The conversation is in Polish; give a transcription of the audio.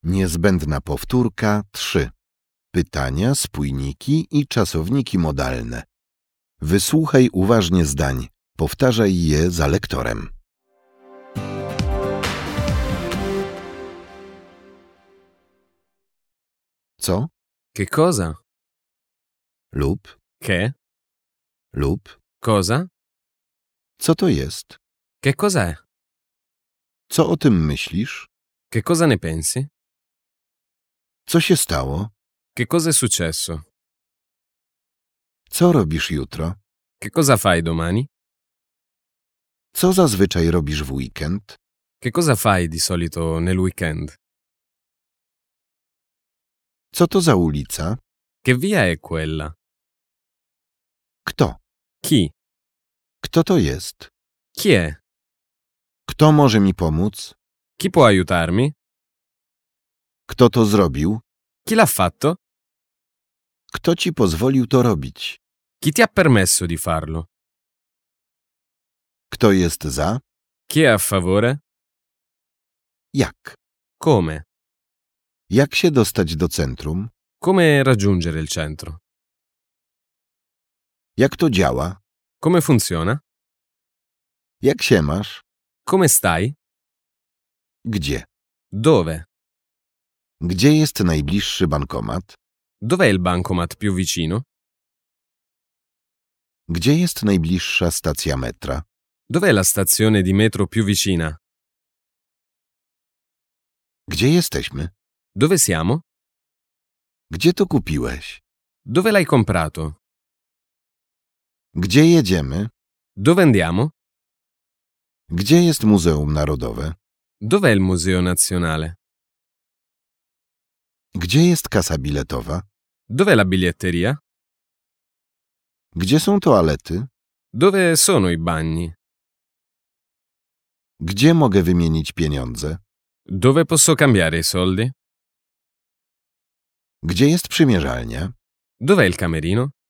Niezbędna powtórka 3. Pytania, spójniki i czasowniki modalne. Wysłuchaj uważnie zdań. Powtarzaj je za lektorem. Co? Che cosa? Lub. Che? Lub. Cosa? Co to jest? Che cos'è? Co o tym myślisz? Che cosa ne pensi? Co się stało? Che cosa è successo? Co robisz jutro? Che cosa fai domani? Co zazwyczaj robisz w weekend? Che cosa fai di solito nel weekend? Co to za ulica? Che via è quella? Kto? Chi? Kto to jest? Chi è? Kto może mi pomóc? Chi può aiutarmi? Kto to zrobił? Chi l'ha fatto? Kto ci pozwolił to robić? Chi ti ha permesso di farlo? Kto jest za? Chi è a favore? Jak? Come? Jak się dostać do centrum? Come raggiungere il centro? Jak to działa? Come funziona? Jak się masz? Come stai? Gdzie? Dove? Gdzie jest najbliższy bankomat? Dov'è il bancomat più vicino? Gdzie jest najbliższa stacja metra? Dov'è la stazione di metro più vicina? Gdzie jesteśmy? Dove siamo? Gdzie to kupiłeś? Dove l'hai comprato? Gdzie jedziemy? Dove andiamo? Gdzie jest Muzeum Narodowe? Dov'è il Museo Nazionale? Gdzie jest kasa biletowa? Dov'è la biglietteria? Gdzie są toalety? Dove sono i bagni? Gdzie mogę wymienić pieniądze? Dove posso cambiare i soldi? Gdzie jest przymierzalnia? Dov'è il camerino?